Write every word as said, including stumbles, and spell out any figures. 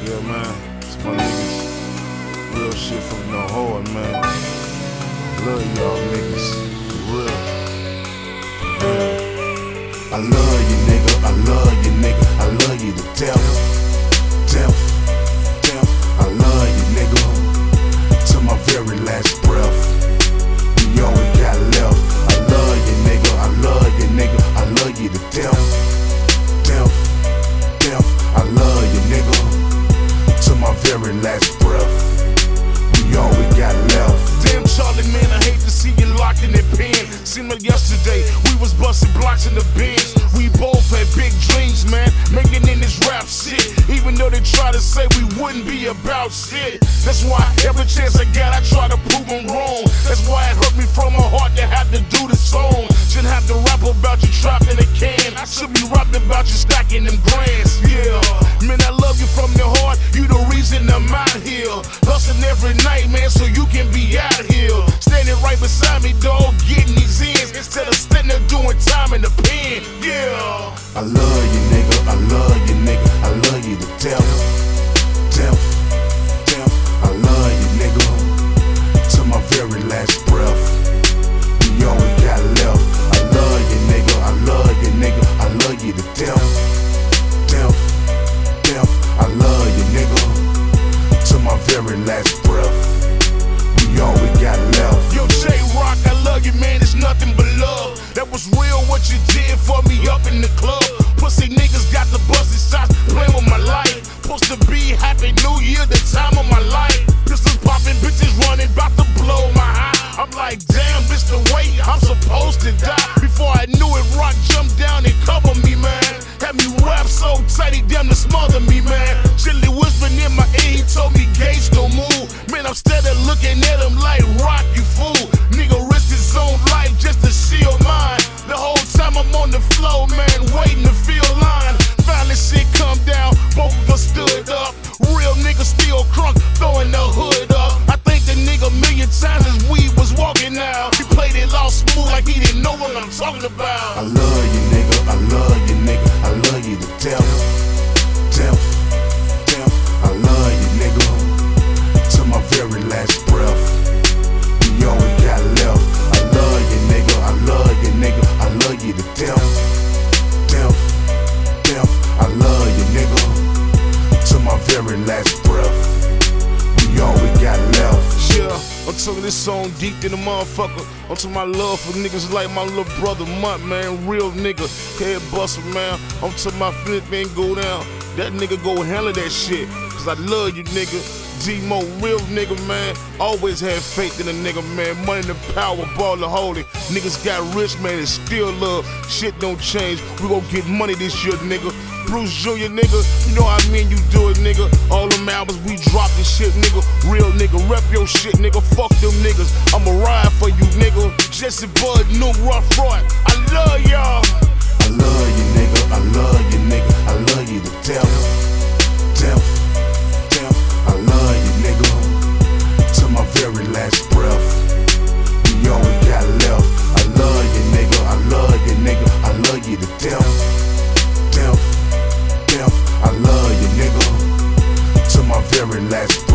Yeah, man, it's my niggas. Real shit from the hard, man. Love y'all niggas, for real. Yeah. I love you, nigga, I love you, nigga, I love you to death, death, death. I love you, nigga, to my very last breath. We all we got left. I love you, nigga, I love you, nigga, I love you to death, death, death. I love you, nigga, to my very last breath. We all we got left. Damn, Charlie, man, I hate to see you locked in that pen. Seemed like yesterday we was busting blocks in the bins. We both had big dreams, man, making in this rap shit. Even though they try to say we wouldn't be about shit. That's why every chance I got, I try to prove them wrong. That's why it hurt me from my heart to have to do this song. Shouldn't have to rap about you trapped in a can. I should be rapping about you stacking them grands. Yeah, man, I love you from the heart. You the reason I'm out here. Hustling every night, man, so you can be out here. Standing right beside me, dog, getting these ends instead of standing there doing time in the pen. Yeah. I love you, nigga, I love you, nigga, I love you to death, death, death. I love you, nigga, to my very last breath. We all we got left. I love you, nigga, I love you, nigga, I love you to death, death, death. I love you, nigga, to my very last breath. We all we got left. Yo, J-Rock, I love you, man, it's nothing but love. That was real what you did for me up in the club. Pussy niggas got the busted shots, playing with my life. Supposed to be happy new year, the time of my life. Pistols popping, bitches running, about to blow my high. I'm like, damn, bitch, the way I'm supposed to die. Before I knew it, Rock jumped down and covered me, man. Had me wrapped so tight, he damn to smother me, man. Chilly whispering in my ear, he told me, Gage, don't move. Man, I'm steady looking at him like, Rock, you fool. Nigga risked his own life just to shield mine. The whole time I'm on the floor, man, waiting to feel line. Finally shit come down, both of us stood up. Real nigga still crunk, throwing the hood up. I think the nigga a million times as we was walking out. He played it all smooth like he didn't know what I'm talking about. I love you, nigga, I love you, nigga, I love you to death, death, death. I love you, nigga, to my very last breath. We all we got left. I love you, nigga, I love you, nigga, I love you to death, death, death. I love you, nigga, to my very last breath. We all we got left. Yeah, I'm talking this song deep in the motherfucker. I'm talking my love for niggas like my little brother Mutt, man. Real nigga, head buster, man. I'm talking my flip ain't go down. That nigga go handle that shit. Cause I love you, nigga. D-Mo, real nigga, man. Always had faith in a nigga, man. Money and the power, ball the holy. Niggas got rich, man, and still love. Shit don't change. We gon' get money this year, nigga. Bruce Junior, nigga, you know how I mean you do it, nigga. All them albums we drop this shit, nigga. Real nigga, rep your shit, nigga. Fuck them niggas. I'ma ride for you, nigga. Jesse Bud, new Rough Roy. I love y'all. I love you, nigga, I love you, nigga, I love you to death, death, death. I love you, nigga, to my very last breath. We all we got left. I love you, nigga, I love you, nigga, I love you to death, death, death. I love you, nigga, to my very last breath.